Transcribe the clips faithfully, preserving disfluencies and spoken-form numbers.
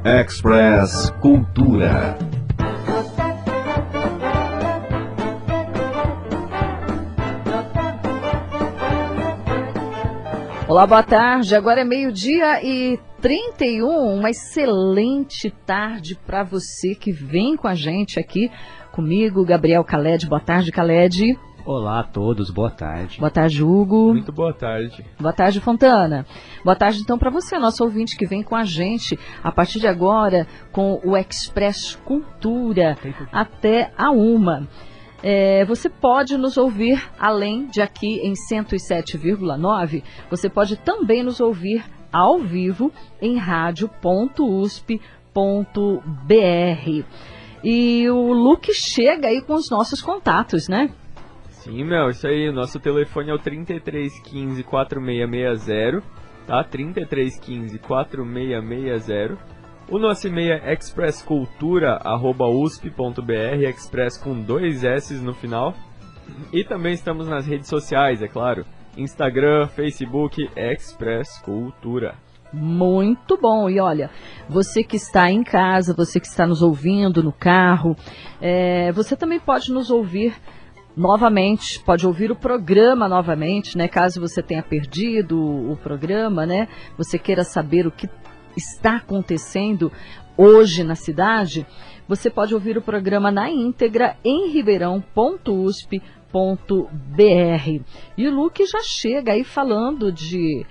Express Cultura. Olá, boa tarde. Agora é meio-dia e trinta e um. Uma excelente tarde para você que vem com a gente aqui, comigo, Gabriel Khaled. Boa tarde, Khaled. Olá a todos, boa tarde. Boa tarde, Hugo. Muito boa tarde. Boa tarde, Fontana. Boa tarde, então, para você, nosso ouvinte que vem com a gente a partir de agora com o Express Cultura até a uma. É, você pode nos ouvir, além de aqui em cento e sete vírgula nove, você pode também nos ouvir ao vivo em rádio ponto u s p ponto b r. E o Luke chega aí com os nossos contatos, né? Sim, Mel, isso aí. O nosso telefone é o trinta e três quinze, quarenta e seis sessenta, tá? trinta e três quinze, quarenta e seis sessenta. O nosso e-mail é expresscultura arroba u s p ponto b r, express com dois S no final. E também estamos nas redes sociais, é claro. Instagram, Facebook, Express Cultura. Muito bom. E olha, você que está em casa, você que está nos ouvindo no carro, é, você também pode nos ouvir novamente, pode ouvir o programa novamente, né? Caso você tenha perdido o programa, né? Você queira saber o que está acontecendo hoje na cidade, você pode ouvir o programa na íntegra em ribeirão ponto u s p ponto b r. E o Luke já chega aí falando de,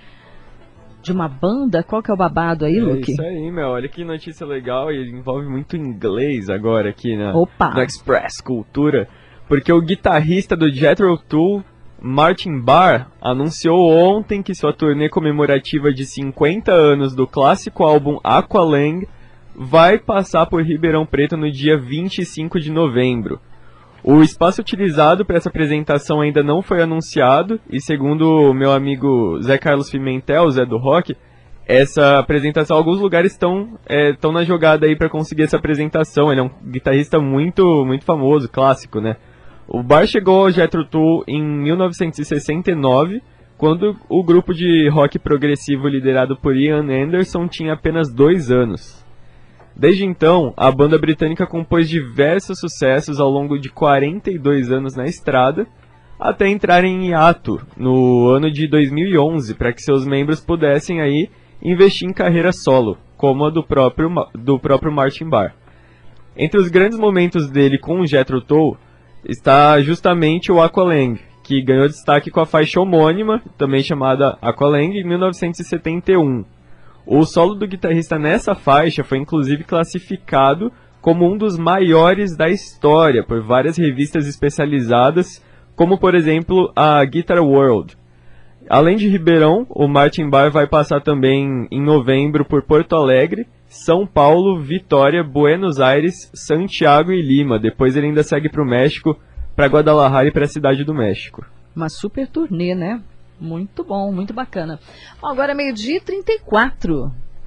de uma banda. Qual que é o babado aí, é Luke? Isso aí, meu. Olha que notícia legal, e envolve muito inglês agora aqui na, Opa. no Express Cultura, porque o guitarrista do Jethro Tull, Martin Barre, anunciou ontem que sua turnê comemorativa de cinquenta anos do clássico álbum Aqualung vai passar por Ribeirão Preto no dia vinte e cinco de novembro. O espaço utilizado para essa apresentação ainda não foi anunciado, e segundo o meu amigo Zé Carlos Pimentel, Zé do Rock, essa apresentação, alguns lugares estão é, estão na jogada aí para conseguir essa apresentação. Ele é um guitarrista muito, muito famoso, clássico, né? O Barre chegou ao Jethro Tull em mil novecentos e sessenta e nove, quando o grupo de rock progressivo liderado por Ian Anderson tinha apenas dois anos. Desde então, a banda britânica compôs diversos sucessos ao longo de quarenta e dois anos na estrada, até entrar em hiato no ano de dois mil e onze, para que seus membros pudessem aí investir em carreira solo, como a do próprio, do próprio Martin Barre. Entre os grandes momentos dele com o Jethro Tull está justamente o Aqualung, que ganhou destaque com a faixa homônima, também chamada Aqualung, em mil novecentos e setenta e um. O solo do guitarrista nessa faixa foi inclusive classificado como um dos maiores da história por várias revistas especializadas, como por exemplo a Guitar World. Além de Ribeirão, o Martin Barre vai passar também em novembro por Porto Alegre, São Paulo, Vitória, Buenos Aires, Santiago e Lima. Depois ele ainda segue para o México, para Guadalajara e para a Cidade do México. Uma super turnê, né? Muito bom, muito bacana. Bom, agora é meio-dia e trinta e quatro.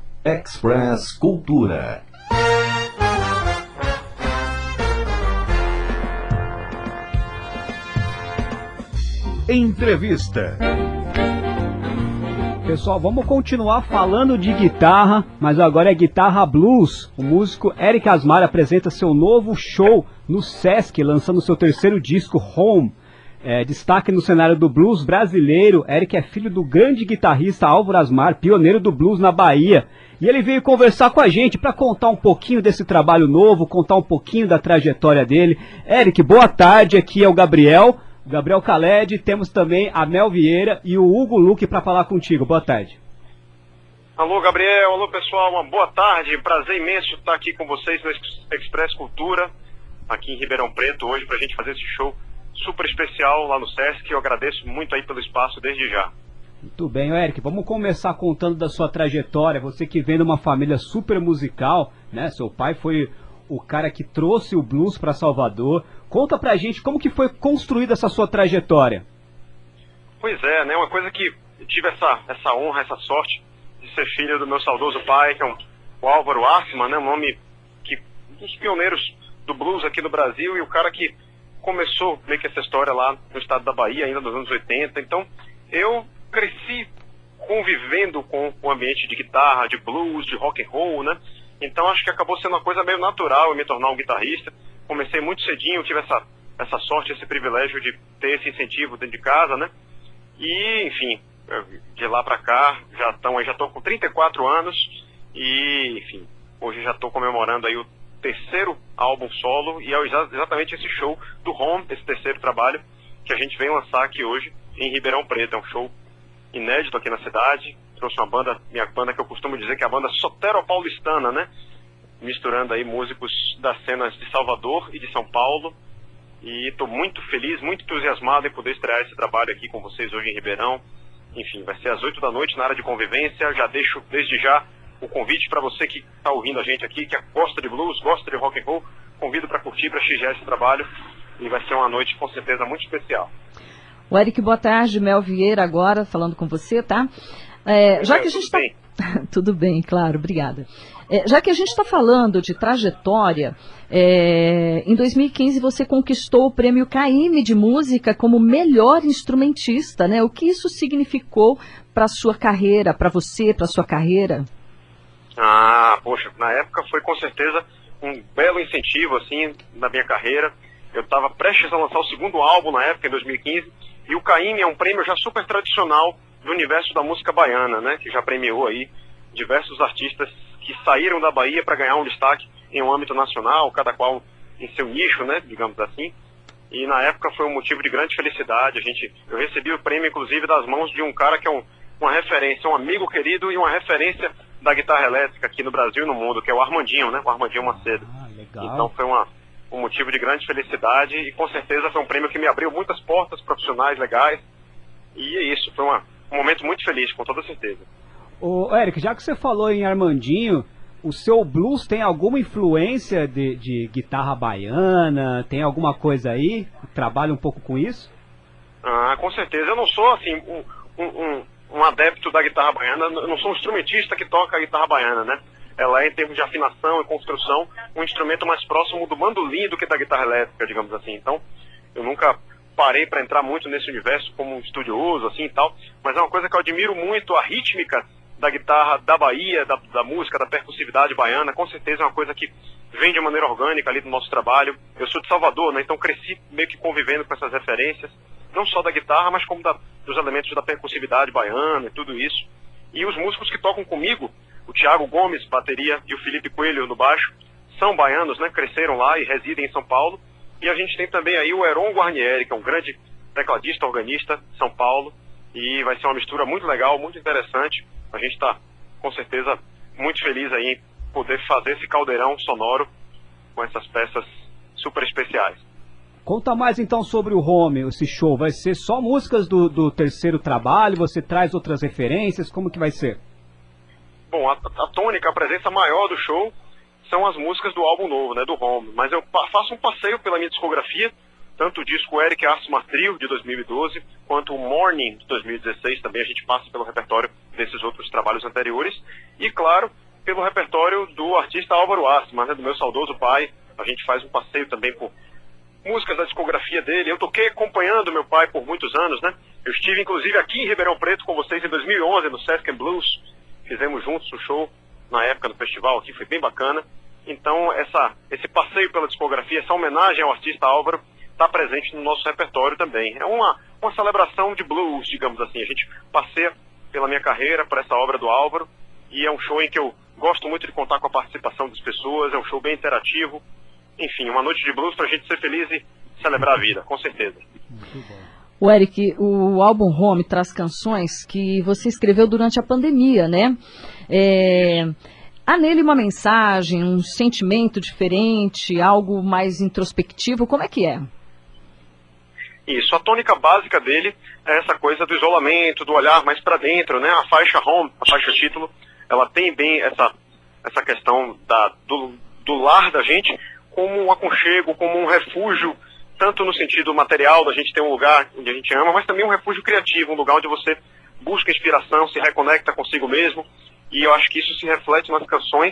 Express Cultura. Entrevista. Pessoal, vamos continuar falando de guitarra, mas agora é guitarra blues. O músico Eric Asmar apresenta seu novo show no Sesc, lançando seu terceiro disco, Home. É, destaque no cenário do blues brasileiro. Eric é filho do grande guitarrista Álvaro Asmar, pioneiro do blues na Bahia. E ele veio conversar com a gente para contar um pouquinho desse trabalho novo, contar um pouquinho da trajetória dele. Eric, boa tarde, aqui é o Gabriel. Gabriel Khaled, temos também a Mel Vieira e o Hugo Luque para falar contigo. Boa tarde. Alô, Gabriel. Alô, pessoal. Uma boa tarde. Prazer imenso estar aqui com vocês no Express Cultura, aqui em Ribeirão Preto, hoje, para a gente fazer esse show super especial lá no Sesc. Eu agradeço muito aí pelo espaço desde já. Muito bem, Eric. Vamos começar contando da sua trajetória. Você que vem de uma família super musical, né? Seu pai foi o cara que trouxe o blues para Salvador. Conta pra gente como que foi construída essa sua trajetória. Pois é, né? Uma coisa que eu tive essa, essa honra, essa sorte de ser filho do meu saudoso pai, que é um, o Álvaro Asmar, né? Um nome que um dos pioneiros do blues aqui no Brasil, e o cara que começou meio que essa história lá no estado da Bahia, ainda nos anos oitenta. Então, eu cresci convivendo com o ambiente de guitarra, de blues, de rock and roll, né? Então acho que acabou sendo uma coisa meio natural eu me tornar um guitarrista. Comecei muito cedinho, tive essa, essa sorte, esse privilégio de ter esse incentivo dentro de casa, né? E, enfim, de lá pra cá, já estão, já estou com trinta e quatro anos e, enfim, hoje já estou comemorando aí o terceiro álbum solo e é exatamente esse show do Home, esse terceiro trabalho que a gente vem lançar aqui hoje em Ribeirão Preto. É um show inédito aqui na cidade. Trouxe uma banda, minha banda que eu costumo dizer que é a banda soteropaulistana, né? Misturando aí músicos das cenas de Salvador e de São Paulo. E estou muito feliz, muito entusiasmado em poder estrear esse trabalho aqui com vocês hoje em Ribeirão. Enfim, vai ser às oito da noite na área de convivência. Já deixo desde já o convite para você que está ouvindo a gente aqui, que gosta de blues, gosta de rock and roll. Convido para curtir, para prestigiar esse trabalho. E vai ser uma noite com certeza muito especial. O Eric, boa tarde. Mel Vieira agora falando com você, tá? É, já que a gente está... Tudo bem, claro, obrigada. É, já que a gente está falando de trajetória, é, em dois mil e quinze você conquistou o prêmio Caymmi de música como melhor instrumentista, né? O que isso significou para a sua carreira, para você, para a sua carreira? Ah, poxa, na época foi com certeza um belo incentivo, assim, na minha carreira. Eu estava prestes a lançar o segundo álbum na época, em dois mil e quinze, e o Caymmi é um prêmio já super tradicional do universo da música baiana, né, que já premiou aí diversos artistas que saíram da Bahia para ganhar um destaque em um âmbito nacional, cada qual em seu nicho, né, digamos assim. E na época foi um motivo de grande felicidade. A gente, eu recebi o prêmio, inclusive, das mãos de um cara que é um, uma referência, um amigo querido e uma referência da guitarra elétrica aqui no Brasil e no mundo, que é o Armandinho, né, o Armandinho Macedo. Ah, legal. Então foi uma, um motivo de grande felicidade e com certeza foi um prêmio que me abriu muitas portas profissionais legais. E é isso, foi uma, um momento muito feliz, com toda certeza. Ô, Eric, já que você falou em Armandinho, o seu blues tem alguma influência de, de guitarra baiana? Tem alguma coisa aí? Trabalha um pouco com isso? Ah, com certeza. Eu não sou, assim, um, um, um, um adepto da guitarra baiana. Eu não sou um instrumentista que toca a guitarra baiana, né? Ela é, em termos de afinação e construção, um instrumento mais próximo do bandolim do que da guitarra elétrica, digamos assim. Então, eu nunca parei para entrar muito nesse universo como um estudioso, assim, e tal. Mas é uma coisa que eu admiro muito, a rítmica da guitarra da Bahia, da, da música, da percussividade baiana. Com certeza é uma coisa que vem de maneira orgânica ali do nosso trabalho. Eu sou de Salvador, né? Então cresci meio que convivendo com essas referências, não só da guitarra, mas como da, dos elementos da percussividade baiana e tudo isso. E os músicos que tocam comigo, o Thiago Gomes, bateria, e o Felipe Coelho no baixo, são baianos, né? Cresceram lá e residem em São Paulo. E a gente tem também aí o Heron Guarnieri, que é um grande tecladista, organista de São Paulo. E vai ser uma mistura muito legal, muito interessante. A gente está, com certeza, muito feliz aí em poder fazer esse caldeirão sonoro com essas peças super especiais. Conta mais então sobre o Home, esse show. Vai ser só músicas do, do terceiro trabalho? Você traz outras referências? Como que vai ser? Bom, a, a tônica, a presença maior do show são as músicas do álbum novo, né, do Home. Mas eu faço um passeio pela minha discografia, tanto o disco Eric Asmar Trio, de dois mil e doze, quanto o Morning, de dois mil e dezesseis, também a gente passa pelo repertório desses outros trabalhos anteriores, e, claro, pelo repertório do artista Álvaro Asmar, né, do meu saudoso pai. A gente faz um passeio também por músicas da discografia dele. Eu toquei acompanhando meu pai por muitos anos, né? Eu estive, inclusive, aqui em Ribeirão Preto com vocês em dois mil e onze, no Sesc and Blues. Fizemos juntos o show na época do festival aqui, foi bem bacana. Então, essa, esse passeio pela discografia, essa homenagem ao artista Álvaro, está presente no nosso repertório também. É uma, uma celebração de blues, digamos assim. A gente passeia pela minha carreira, por essa obra do Álvaro, e é um show em que eu gosto muito de contar com a participação das pessoas, é um show bem interativo. Enfim, uma noite de blues para a gente ser feliz e celebrar a vida, com certeza. Muito bom. O Eric, o álbum Home traz canções que você escreveu durante a pandemia, né? É... Há nele uma mensagem, um sentimento diferente, algo mais introspectivo, como é que é? Isso, a tônica básica dele é essa coisa do isolamento, do olhar mais para dentro, né? A faixa Home, a faixa título, ela tem bem essa, essa questão da, do, do lar da gente como um aconchego, como um refúgio, tanto no sentido material, da gente ter um lugar onde a gente ama, mas também um refúgio criativo, um lugar onde você busca inspiração, se reconecta consigo mesmo, e eu acho que isso se reflete nas canções.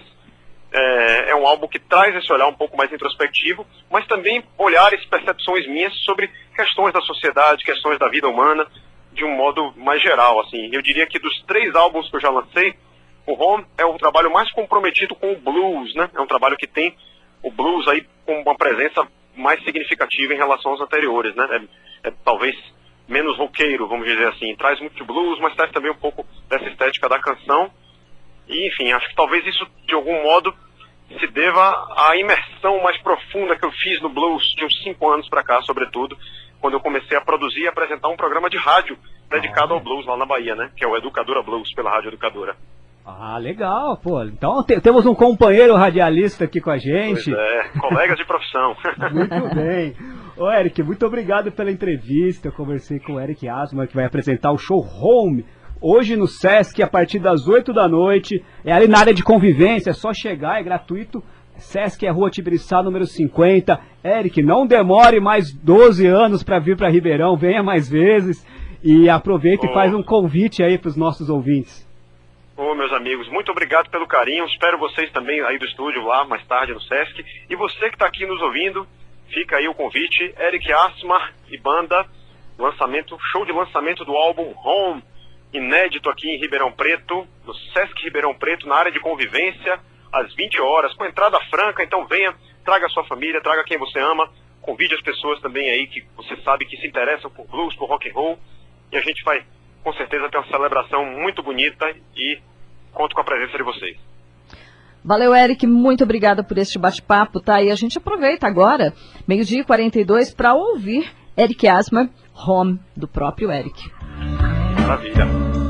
É, é um álbum que traz esse olhar um pouco mais introspectivo, mas também olhares, percepções minhas sobre questões da sociedade, questões da vida humana, de um modo mais geral, assim. Eu diria que dos três álbuns que eu já lancei, O Home é o trabalho mais comprometido com o blues, né? É um trabalho que tem o blues aí com uma presença mais significativa em relação aos anteriores, né? É, é talvez menos roqueiro, vamos dizer assim. Traz muito de blues, mas traz também um pouco dessa estética da canção. E, enfim, acho que talvez isso, de algum modo, se deva à imersão mais profunda que eu fiz no blues de uns cinco anos para cá, sobretudo, quando eu comecei a produzir e apresentar um programa de rádio dedicado ao blues lá na Bahia, né? Que é o Educadora Blues, pela Rádio Educadora. Ah, legal, pô. Então te, temos um companheiro radialista aqui com a gente. Pois é, colegas de profissão. Muito bem. Ô, Eric, muito obrigado pela entrevista. Eu conversei com o Eric Asmar, que vai apresentar o show Home hoje no Sesc, a partir das oito da noite. É ali na área de convivência, é só chegar, é gratuito. Sesc é Rua Tibiriçá, número cinquenta. Eric, não demore mais doze anos para vir para Ribeirão, venha mais vezes. E aproveita oh. e faz um convite aí para os nossos ouvintes. Ô, oh, meus amigos, muito obrigado pelo carinho. Espero vocês também aí do estúdio lá mais tarde no Sesc. E você que está aqui nos ouvindo, fica aí o convite. Eric Asmar e banda, lançamento, show de lançamento do álbum Home, inédito aqui em Ribeirão Preto, no Sesc Ribeirão Preto, na área de convivência, às vinte horas, com entrada franca. Então venha, traga a sua família, traga quem você ama, convide as pessoas também aí que você sabe que se interessam por blues, por rock and roll, e a gente vai com certeza ter uma celebração muito bonita e conto com a presença de vocês. Valeu, Eric, muito obrigada por este bate-papo, tá? E a gente aproveita agora, meio-dia e quarenta e dois, para ouvir Eric Asmar, Home, do próprio Eric. Maravilha.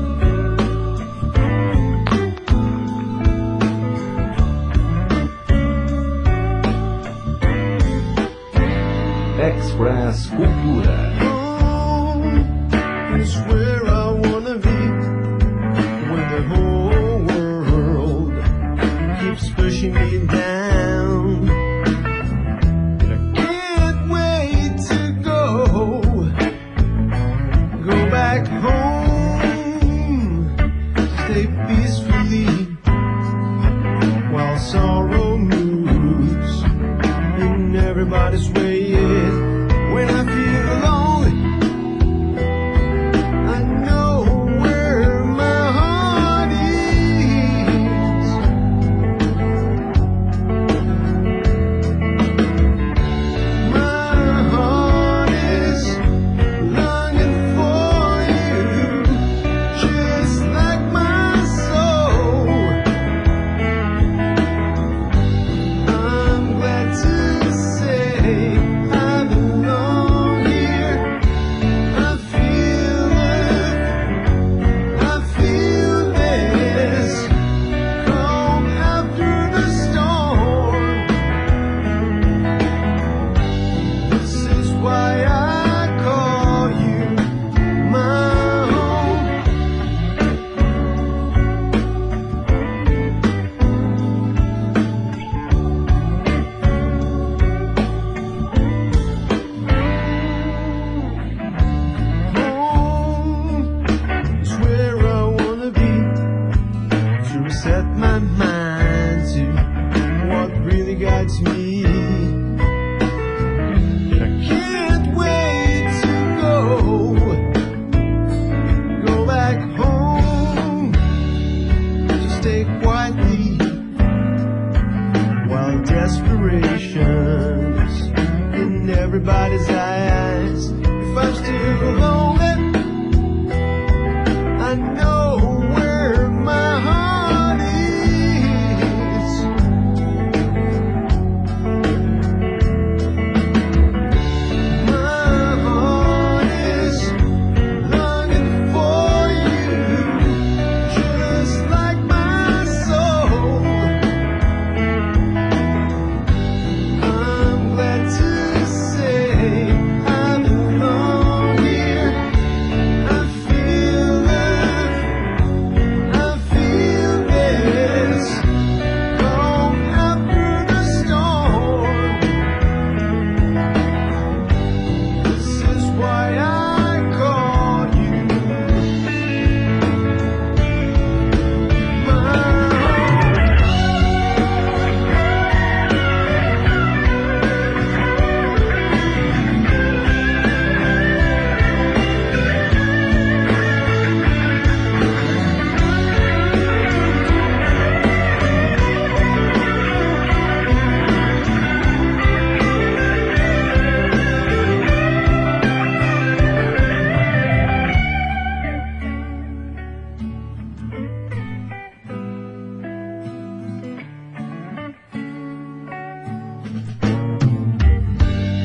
Express Cultura. Is where I wanna be, when the whole world keeps pushing me down. I can't wait to go, go back home, stay peacefully, while sorrow moves in everybody's way. When I feel alone, everybody's eyes. If I'm still lonely, I know where my heart is. My heart is longing for you, just like my soul.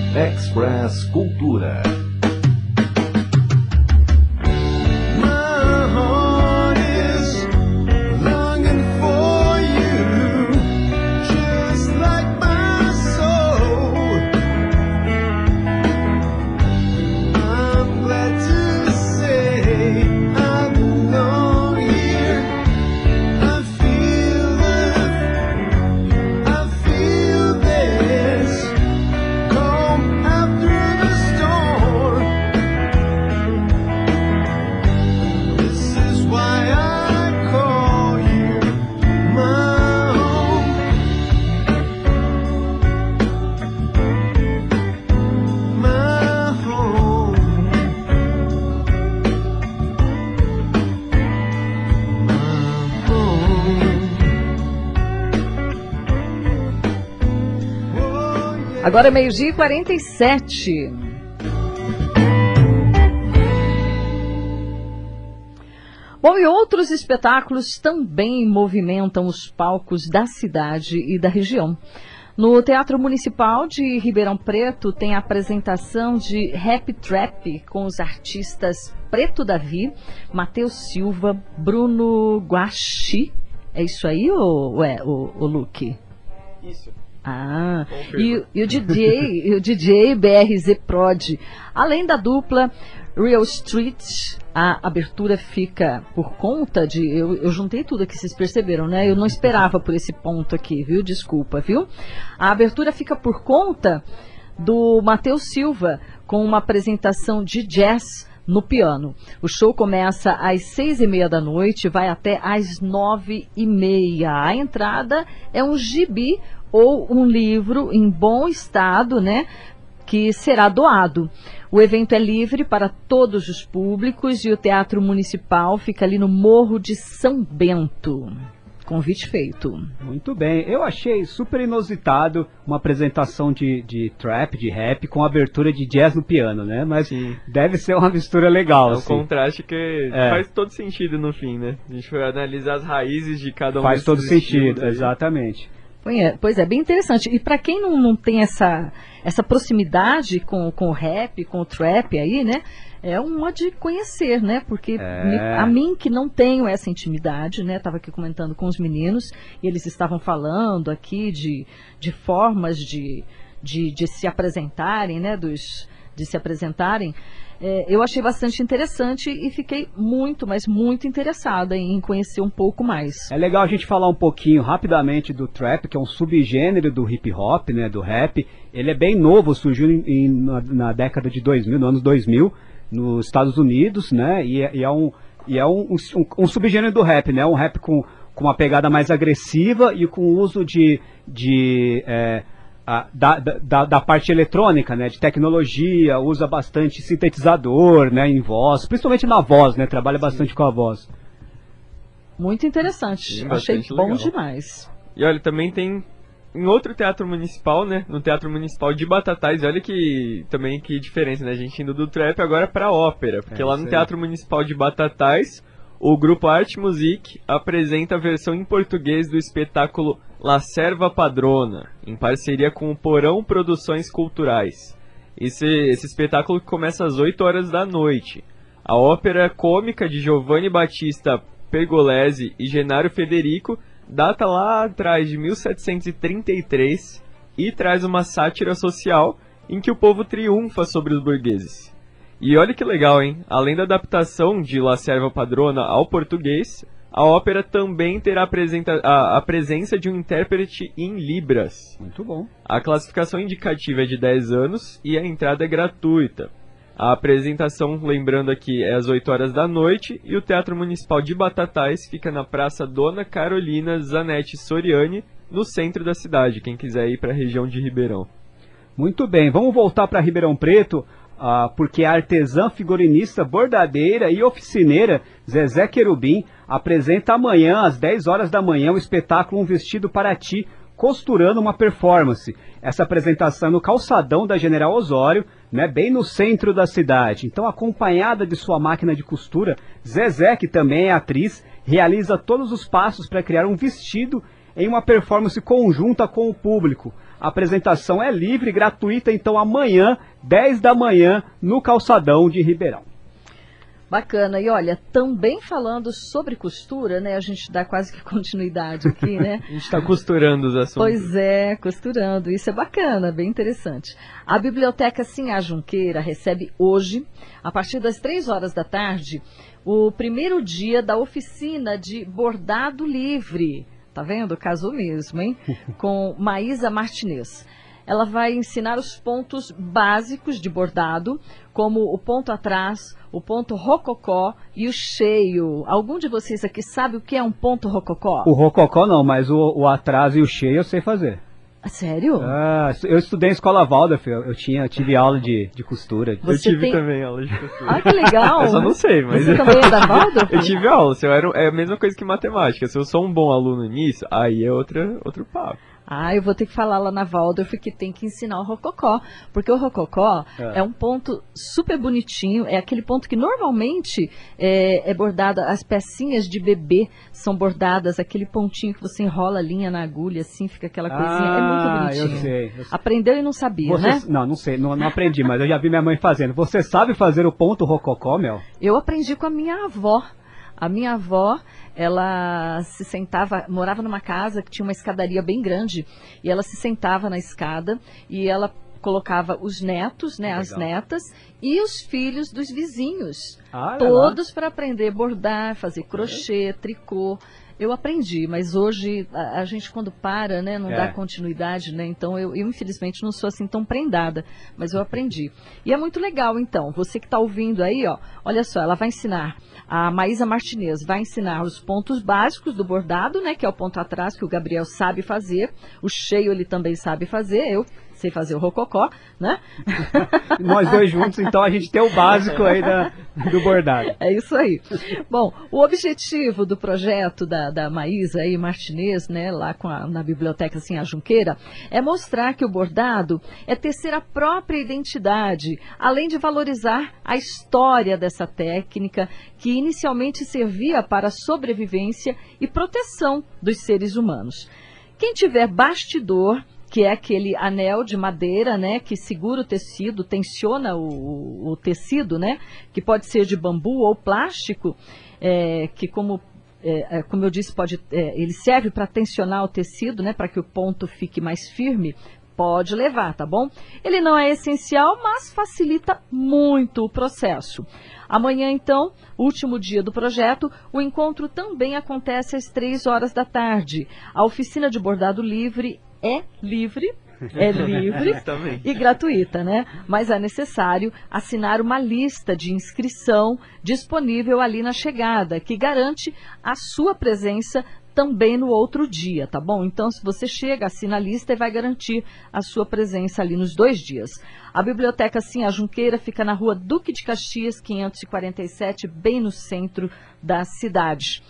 Express Cultura. Agora é meio-dia e quarenta e sete. Bom, e outros espetáculos também movimentam os palcos da cidade e da região. No Teatro Municipal de Ribeirão Preto tem a apresentação de Rap Trap com os artistas Preto Davi, Matheus Silva, Bruno Guaxi. É isso aí, ou é o, o Luke? Isso. Ah, e, e o D J, e o D J B R Z Prod. Além da dupla Real Street, a abertura fica por conta de... Eu, eu juntei tudo aqui, vocês perceberam, né? Eu não esperava por esse ponto aqui, viu? Desculpa, viu? A abertura fica por conta do Matheus Silva, com uma apresentação de jazz no piano. O show começa às seis e meia da noite e vai até às nove e meia. A entrada é um gibi ou um livro em bom estado, né, que será doado. O evento é livre para todos os públicos e o Teatro Municipal fica ali no Morro de São Bento. Convite feito. Muito bem. Eu achei super inusitado uma apresentação de, de trap, de rap, com abertura de jazz no piano, né? Mas sim, deve ser uma mistura legal. É um assim. contraste que é. faz todo sentido no fim, né? A gente foi analisar as raízes de cada um Faz todo sentido, aí. Exatamente. Pois é, bem interessante. E para quem não, não tem essa, essa proximidade com, com o rap, com o trap aí, né? É uma de conhecer, né? Porque é. me, a mim que não tenho essa intimidade, né? Estava aqui comentando com os meninos e eles estavam falando aqui de, de formas de, de, de se apresentarem, né? Dos, de se apresentarem. É, eu achei bastante interessante e fiquei muito, mas muito interessada em conhecer um pouco mais. É legal a gente falar um pouquinho rapidamente do trap, que é um subgênero do hip hop, né, do rap. Ele é bem novo, surgiu em, em, na, na década de dois mil, no ano dois mil, nos Estados Unidos, né, e é, e é, um, e é um, um, um subgênero do rap, né, um rap com, com uma pegada mais agressiva e com o uso de... de é, A, da, da, da parte eletrônica, né, de tecnologia, usa bastante sintetizador, né, em voz, principalmente na voz, né, trabalha bastante com a voz. Muito interessante, Sim, achei bom legal. demais. E olha, também tem em outro teatro municipal, né, no Teatro Municipal de Batatais, olha que também que diferença, né, a gente indo do trap agora pra ópera, porque é, lá no Teatro Municipal de Batatais, o grupo Arte Music apresenta a versão em português do espetáculo La Serva Padrona, em parceria com o Porão Produções Culturais. Esse, esse espetáculo começa às oito horas da noite. A ópera cômica de Giovanni Battista Pergolesi e Genário Federico data lá atrás de mil setecentos e trinta e três e traz uma sátira social em que o povo triunfa sobre os burgueses. E olha que legal, hein? Além da adaptação de La Serva Padrona ao português, a ópera também terá a, a presença de um intérprete em Libras. Muito bom. A classificação indicativa é de dez anos e a entrada é gratuita. A apresentação, lembrando aqui, é às oito horas da noite e o Teatro Municipal de Batatais fica na Praça Dona Carolina Zanetti Soriani, no centro da cidade, quem quiser ir para a região de Ribeirão. Muito bem, vamos voltar para Ribeirão Preto. Ah, porque a artesã, figurinista, bordadeira e oficineira Zezé Querubim apresenta amanhã, às dez horas da manhã, o espetáculo Um Vestido para Ti, costurando uma performance. Essa apresentação no calçadão da General Osório, né, bem no centro da cidade. Então, acompanhada de sua máquina de costura, Zezé, que também é atriz, realiza todos os passos para criar um vestido em uma performance conjunta com o público. A apresentação é livre, gratuita, então amanhã, dez da manhã, no Calçadão de Ribeirão. Bacana. E olha, também falando sobre costura, né? A gente dá quase que continuidade aqui, né? A gente está costurando os assuntos. Pois é, costurando. Isso é bacana, bem interessante. A Biblioteca Sinhá Junqueira recebe hoje, a partir das três horas da tarde, o primeiro dia da oficina de bordado livre. Tá vendo? Casou mesmo, hein? Com Maísa Martinez. Ela vai ensinar os pontos básicos de bordado, como o ponto atrás, o ponto rococó e o cheio. Algum de vocês aqui sabe o que é um ponto rococó? O rococó não, mas o, o atrás e o cheio eu sei fazer. Ah, sério? Ah, eu estudei em escola Waldorf, eu, eu tinha, tive aula de, de costura. Eu Você tive tem... também aula de costura. Ah, que legal! Eu só não sei, mas... Você também é da Waldorf? Eu tive aula, se eu era, é a mesma coisa que matemática. Se eu sou um bom aluno nisso, aí é outra, outro papo. Ah, eu vou ter que falar lá na Waldorf que tem que ensinar o rococó, porque o rococó é, é um ponto super bonitinho, é aquele ponto que normalmente é, é bordado, as pecinhas de bebê são bordadas, aquele pontinho que você enrola a linha na agulha, assim, fica aquela coisinha, ah, é muito bonitinho. Eu sei, eu sei. Aprendeu e não sabia, Você, né? Não, não sei, não, não aprendi, mas eu já vi minha mãe fazendo. Você sabe fazer o ponto rococó, Mel? Eu aprendi com a minha avó. A minha avó, ela se sentava, morava numa casa que tinha uma escadaria bem grande, e ela se sentava na escada e ela colocava os netos, né, as netas, e os filhos dos vizinhos, ah, todos para aprender a bordar, fazer crochê, tricô. Eu aprendi, mas hoje a, a gente quando para, né, não é. dá continuidade, né, então eu, eu infelizmente não sou assim tão prendada, mas eu aprendi. E é muito legal então, você que está ouvindo aí, ó, olha só, ela vai ensinar, a Maísa Martinez vai ensinar os pontos básicos do bordado, né, que é o ponto atrás que o Gabriel sabe fazer, o cheio ele também sabe fazer, eu sei fazer o rococó, né? Nós dois juntos, então a gente tem o básico aí da, do bordado. É isso aí. Bom, o objetivo do projeto da, da Maísa aí, Martinez, né, lá com a, na Biblioteca Sinhá Junqueira, é mostrar que o bordado é tecer a própria identidade, além de valorizar a história dessa técnica, que inicialmente servia para a sobrevivência e proteção dos seres humanos. Quem tiver bastidor, que é aquele anel de madeira, né, que segura o tecido, tensiona o, o tecido, né, que pode ser de bambu ou plástico, é, que como, é, como eu disse, pode, é, ele serve para tensionar o tecido, né, para que o ponto fique mais firme, pode levar, tá bom? Ele não é essencial, mas facilita muito o processo. Amanhã, então, último dia do projeto, o encontro também acontece às três horas da tarde. A oficina de bordado livre é livre, é livre e gratuita, né? Mas é necessário assinar uma lista de inscrição disponível ali na chegada, que garante a sua presença também no outro dia, tá bom? Então, se você chega, assina a lista e vai garantir a sua presença ali nos dois dias. A Biblioteca Sinhá Junqueira fica na rua Duque de Caxias, quinhentos e quarenta e sete, bem no centro da cidade.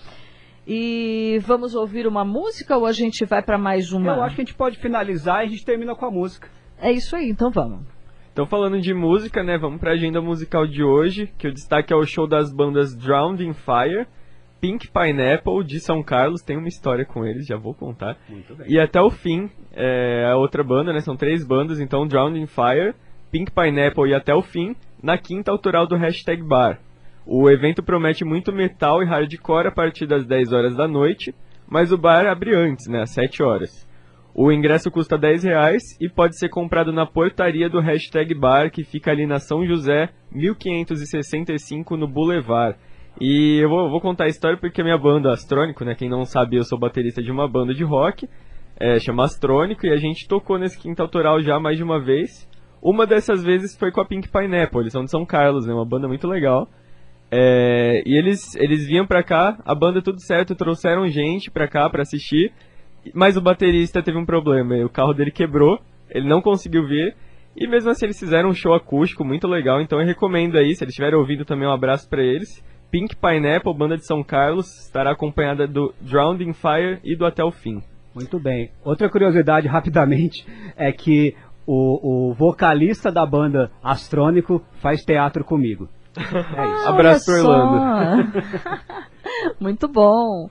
E vamos ouvir uma música ou a gente vai para mais uma? Eu acho que a gente pode finalizar e a gente termina com a música. É isso aí, então vamos. Então, falando de música, né, vamos para a agenda musical de hoje, que o destaque é o show das bandas Drowned in Fire, Pink Pineapple, de São Carlos, tem uma história com eles, já vou contar. Muito bem. E Até o Fim, é a outra banda, né, são três bandas, então Drowned in Fire, Pink Pineapple e Até o Fim, na quinta autoral do Hashtag Bar. O evento promete muito metal e hardcore a partir das dez horas da noite, mas o bar abre antes, né, às sete horas. O ingresso custa dez reais e pode ser comprado na portaria do Hashtag Bar, que fica ali na São José, mil quinhentos e sessenta e cinco, no Boulevard. E eu vou, vou contar a história porque a minha banda, Astrônico, né, quem não sabe, eu sou baterista de uma banda de rock, é, chama Astrônico, e a gente tocou nesse quinta autoral já mais de uma vez. Uma dessas vezes foi com a Pink Pineapple, eles são de São Carlos, né, uma banda muito legal. É, e eles, eles vinham pra cá, a banda tudo certo, trouxeram gente pra cá pra assistir, mas o baterista teve um problema, o carro dele quebrou, ele não conseguiu vir, e mesmo assim eles fizeram um show acústico muito legal, então eu recomendo aí, se eles estiverem ouvindo também, um abraço pra eles. Pink Pineapple, banda de São Carlos, estará acompanhada do Drowned in Fire e do Até o Fim. Muito bem. Outra curiosidade, rapidamente, é que o, o vocalista da banda Astrônico faz teatro comigo. É isso. Abraço pro Orlando. Muito bom.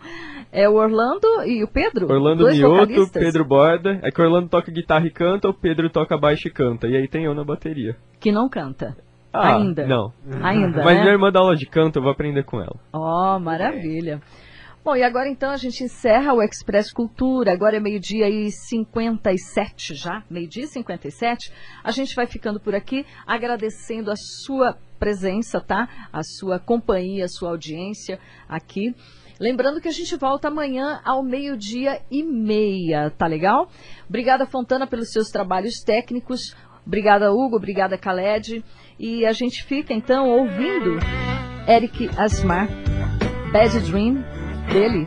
É o Orlando e o Pedro? Orlando Dois Mioto, vocalistas? Pedro Borda. É que o Orlando toca guitarra e canta, o Pedro toca baixo e canta. E aí tem eu na bateria. Que não canta. Ah, Ainda. Não. Ainda, Mas né? minha irmã dá aula de canto, eu vou aprender com ela. Ó, oh, maravilha. Bom, e agora então a gente encerra o Express Cultura. Agora é meio-dia e cinquenta e sete já, meio-dia e cinquenta e sete. A gente vai ficando por aqui, agradecendo a sua presença, tá? A sua companhia, a sua audiência aqui. Lembrando que a gente volta amanhã ao meio-dia e meia, tá legal? Obrigada, Fontana, pelos seus trabalhos técnicos. Obrigada, Hugo. Obrigada, Khaled. E a gente fica, então, ouvindo Eric Asmar, Bad Dream, dele.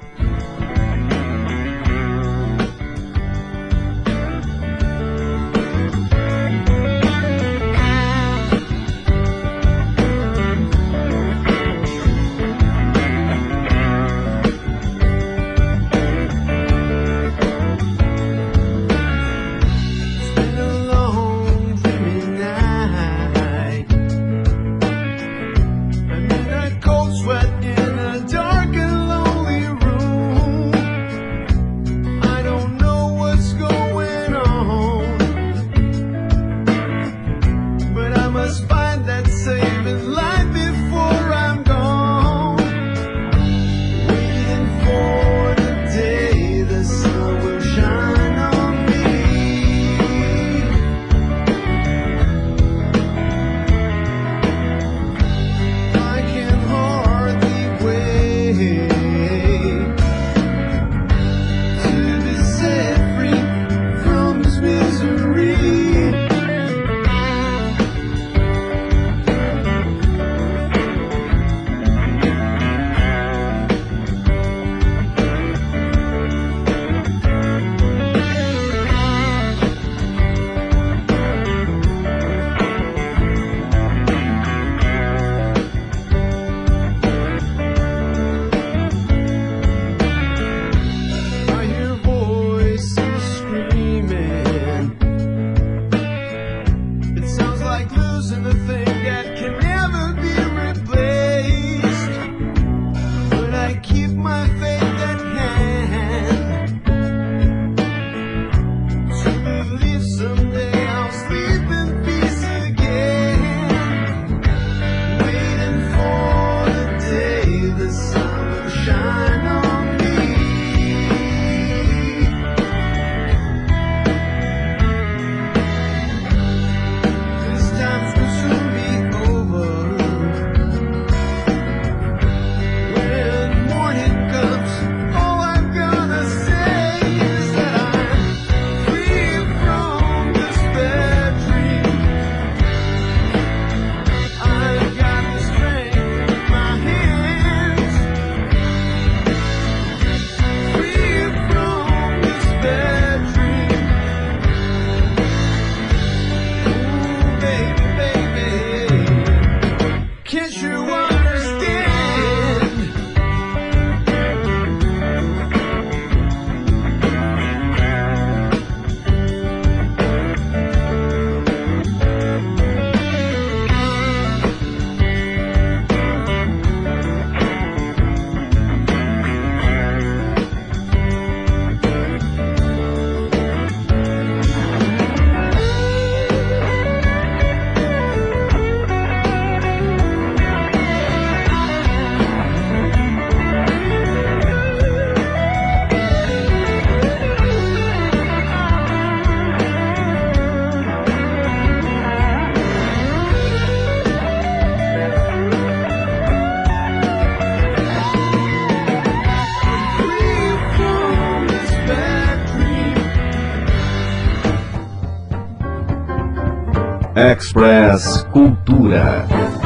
Express Cultura.